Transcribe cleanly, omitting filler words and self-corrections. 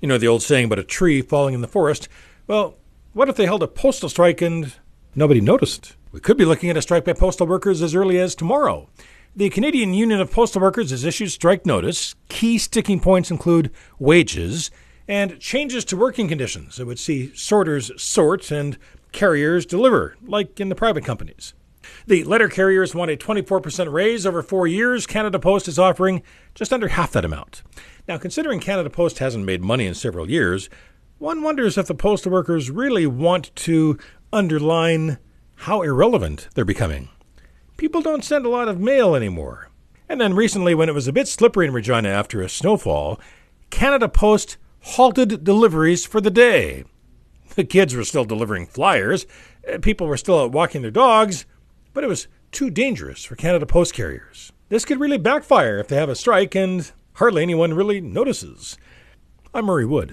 You know the old saying about a tree falling in the forest? Well, what if they held a postal strike and nobody noticed? We could be looking at a strike by postal workers as early as tomorrow. The Canadian Union of Postal Workers has issued strike notice. Key sticking points include wages and changes to working conditions. It would see sorters sort and carriers deliver, like in the private companies. The letter carriers want a 24% raise over 4 years. Canada Post is offering just under half that amount. Now, considering Canada Post hasn't made money in several years, one wonders if the postal workers really want to underline how irrelevant they're becoming. People don't send a lot of mail anymore. And then recently, when it was a bit slippery in Regina after a snowfall, Canada Post halted deliveries for the day. The kids were still delivering flyers, people were still out walking their dogs, but it was too dangerous for Canada Post carriers. This could really backfire if they have a strike and hardly anyone really notices. I'm Murray Wood.